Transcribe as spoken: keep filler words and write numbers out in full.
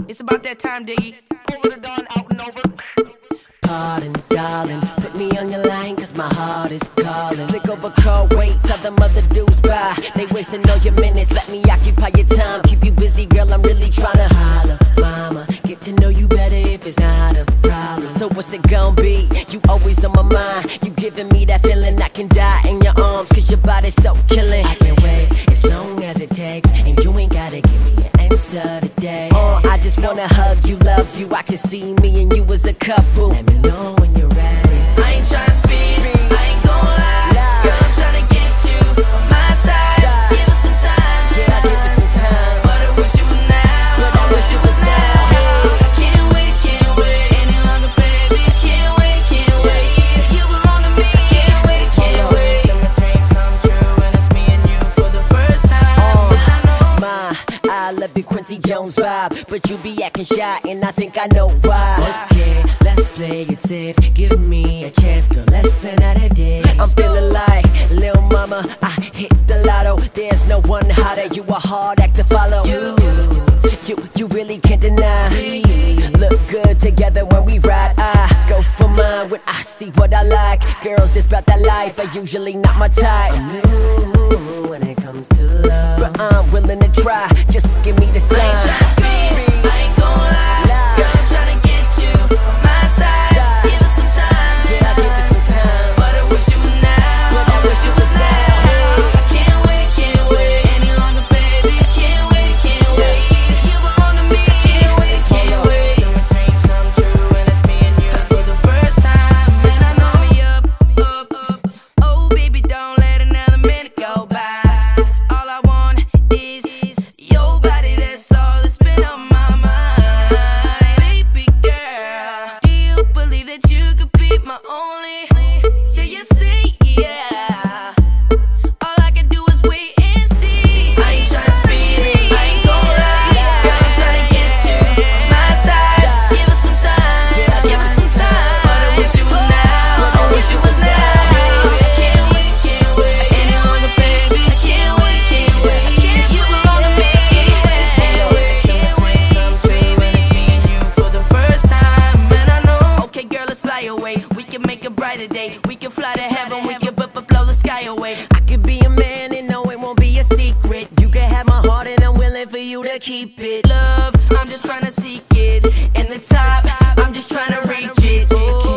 It's about that time, Diggy. Over the dawn, out and over. Pardon, darling, put me on your line cause my heart is calling. Click over, call, wait, tell them other dudes bye. They wasting all your minutes, let me occupy your time. Keep you busy, girl, I'm really tryna holler. Mama, get to know you better if it's not a problem. So what's it gon' be? You always on my mind. You giving me that feeling I can die in your arms cause your body's so killing. I can't wait as long as it takes, and you ain't gotta give me an answer today. Oh, I just wanna hug you, love you. I can see me and you as a couple. Let me know when you're ready. I ain't tryna speed, I ain't gon' lie. Girl, I'm tryna get you on my side. Give us some time, Yeah, give us some time. but I wish it was now. But I wish it was now. Can't wait, can't wait any longer, baby. Can't wait, can't wait. You belong to me. Can't wait, can't wait till my dreams come true and it's me and you for the first time. And I know My, I love the Quincy Jones vibe, but you be acting shy and I think I know why. Okay, let's play it safe. Give me a chance, girl. Let's plan out a day. I'm feeling like Lil Mama. I hit the lotto. There's no one hotter. You a hard act to follow. You, you, you really can't deny. Look good together when we ride. I go for mine when I see what I like. Girls, this about that life are usually not my type. I'm new when it comes to love, but I'm willing to try. Just give me the sign. I ain't tryna speed, I ain't gon' lie. Girl, I'm tryna get you on my side. Give us some time, Yeah, give it some time. but I wish it was now. But I wish it was now. Can't wait, can't wait any longer, baby. Can't wait, can't wait. You belong to me. Can't wait, can't wait till my dreams come true and it's me and you for the first time. And I know me up, up, up. Oh, baby, don't let another minute go by. All I want is your body. That's all that's been on my mind. Baby girl, do you believe that you could be my only? Till you say yeah. All I can do is wait and see. I ain't tryna speed, I ain't gon' lie. Girl, I'm tryna get you on my side. Give us some time, give us some time. But I wish it was now, but I wish it was now. Can't wait, can't wait any longer, baby. Can't wait, can't wait. You belong to me. Can't wait, can't wait. Can't wait, come true and it's me and you for the first time. And I know, okay, girl, let's fly away. We can make a brighter day. We can fly to heaven. We can b- b- blow the sky away. I could be a man and no, it won't be a secret. You can have my heart and I'm willing for you to keep it. Love, I'm just tryna seek it. In the top, I'm just tryna reach it. Oh.